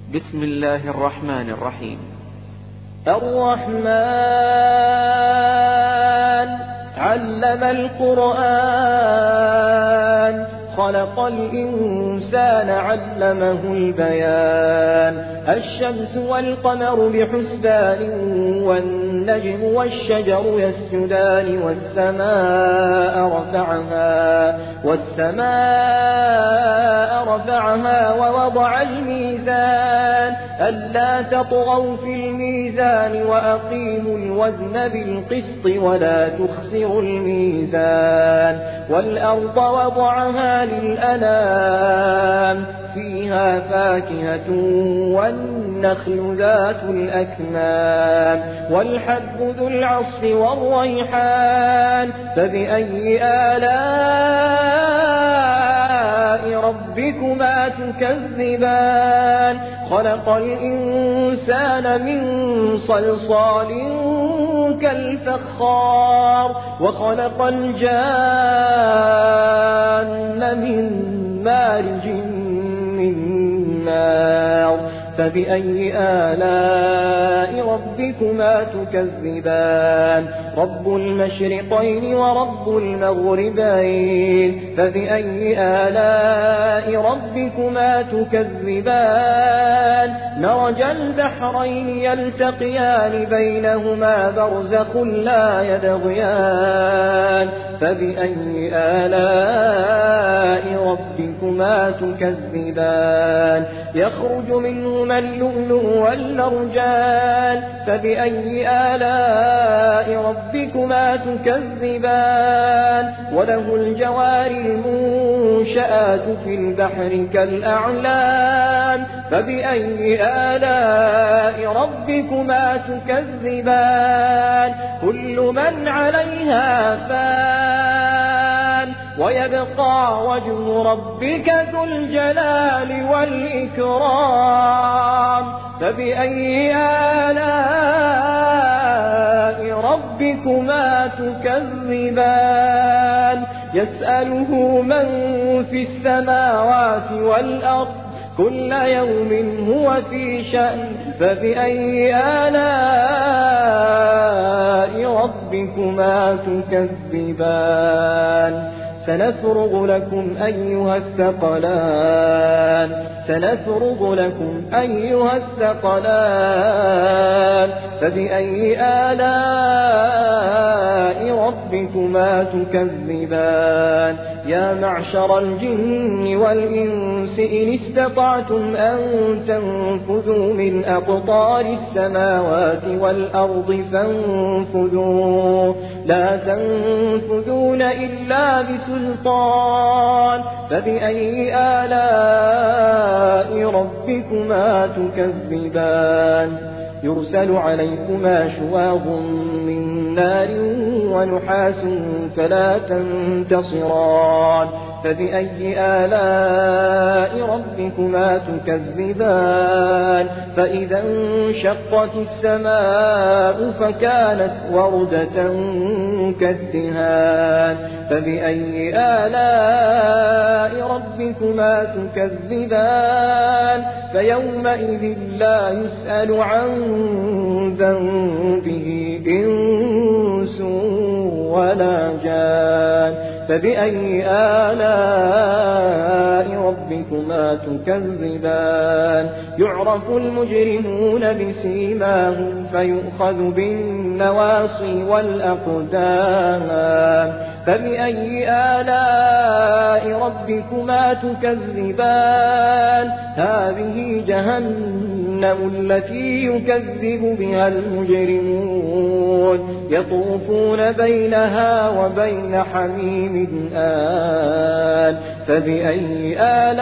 بسم الله الرحمن الرحيم. الرحمن علم القرآن خلق الإنسان علمه البيان الشمس والقمر بحسبان والنجم والشجر يسجدان والسماء رفعها ووضع الميزان ألا تطغوا في الميزان وأقيموا الوزن بالقسط ولا تخسروا الميزان والأرض وضعها للأنام فيها فاكهة والنخل ذات الأكمام والحب ذو العصف والريحان فبأي آلاء ربكما تكذبان خلق الإنسان من صلصال كالفخار وخلق الجان من مارج من نار فبأي آلاء ربكما تكذبان رب المشرقين ورب المغربين فبأي آلاء ربكما تكذبان مرج البحرين يلتقيان بينهما برزخ لا يبغيان فبأي آلاء ربكما تكذبان يخرج منهما اللؤلؤ والمرجان فبأي آلاء ربكما تكذبان وله الجوار المنشآت في البحر كالأعلام فبأي آلاء ربكما تكذبان كل من عليها فان ويبقى وجه ربك ذو الجلال والإكرام فبأي آلاء ربكما تكذبان يسأله من في السماوات والأرض كل يوم هو في شأن فبأي آلاء ربكما تكذبان سنفرغ لكم أيها الثقلان فبأي آلاء ربكما تكذبان يا معشر الجن والإنس إن استطعتم أن تنفذوا من أقطار السماوات والأرض فانفذوا لا تنفذون إلا بسلطان فبأي آلاء ربكما تكذبان يرسل عليكما شواظ من نار ونحاس فلا تنتصران فبأي آلاء ربكما تكذبان فإذا انشقت السماء فكانت وردة كالدهان فبأي آلاء ربكما تكذبان فيومئذ لا يسأل عن ذنبه إنس ولا جان فبأي آلاء ربكما تكذبان يعرف المجرمون بسيماهم فيؤخذ بالنواصي والأقدام فبأي آلاء ربكما تكذبان هذه جهنم التي يكذب بها المجرمون يطوفون بينها وبين حميم آن فبأي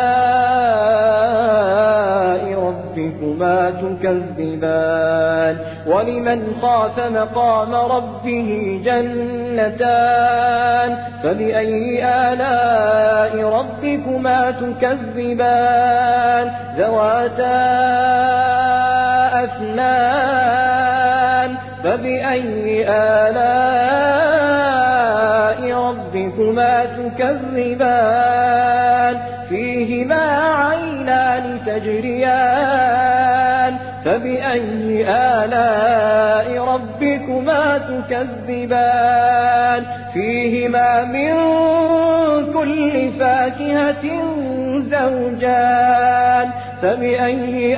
آلاء ربكما تكذبان ولمن خاف مقام ربه جنتان فبأي آلاء ربكما تكذبان ذواتا أفنان فبأي آلاء ربكما تكذبان فيهما عينان تجريان فبأي آلاء ربكما تكذبان فيهما من كل فاكهة زوجان فبأي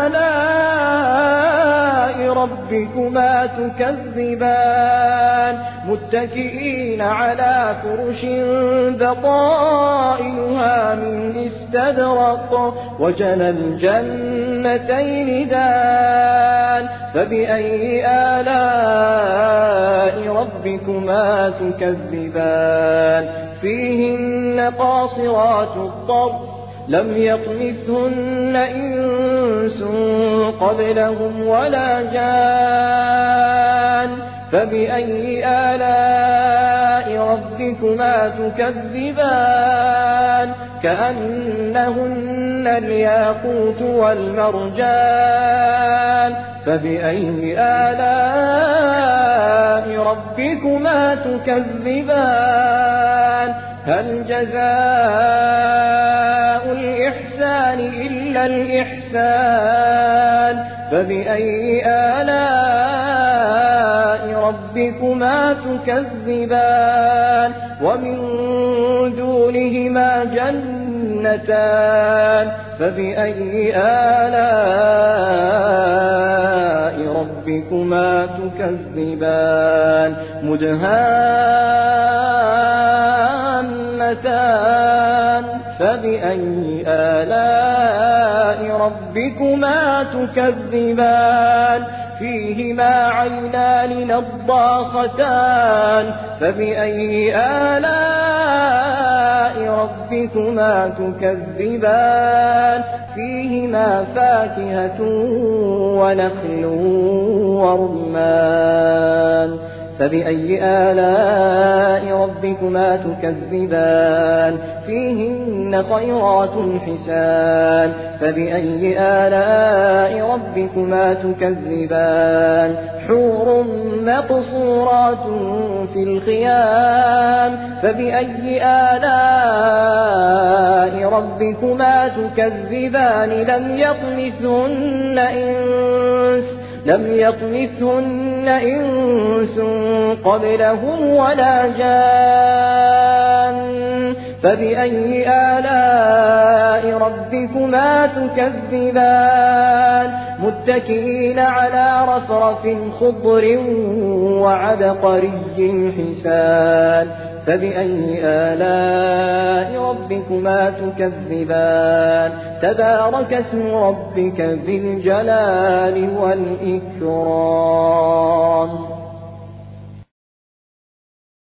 آلاء ربكما تكذبان متكئين على فرش بطائنها من استبرق وجنى الجنتين دان فبأي آلاء ربكما تكذبان فيهن قاصرات الطرف لم يطمثهن إنس قبلهم ولا جان فبأي آلاء ربكما تكذبان كأنهن الياقوت والمرجان فبأي آلاء ربكما تكذبان هل جزاء الإحسان إلا الإحسان فبأي آلاء ربكما تكذبان ومن دونهما جنتان فبأي آلاء ربكما تكذبان مدهامتان فبأي آلاء ربكما تكذبان فيهما عينان نضاختان فبأي آلاء ربكما تكذبان فيهما فاكهة ونخل ورمان فبأي آلاء ربكما تكذبان فيهن خيرات حسان فبأي آلاء ربكما تكذبان حور مقصورات في الخيام فبأي آلاء ربكما تكذبان لم يطمثهن إنس قبلهم ولا جان فبأي آلاء ربكما تكذبان متكئين على رفرف خضر وعبقري حسان فبأي آلاء ربكما تكذبان تبارك اسم ربك ذي الجلال والإكرام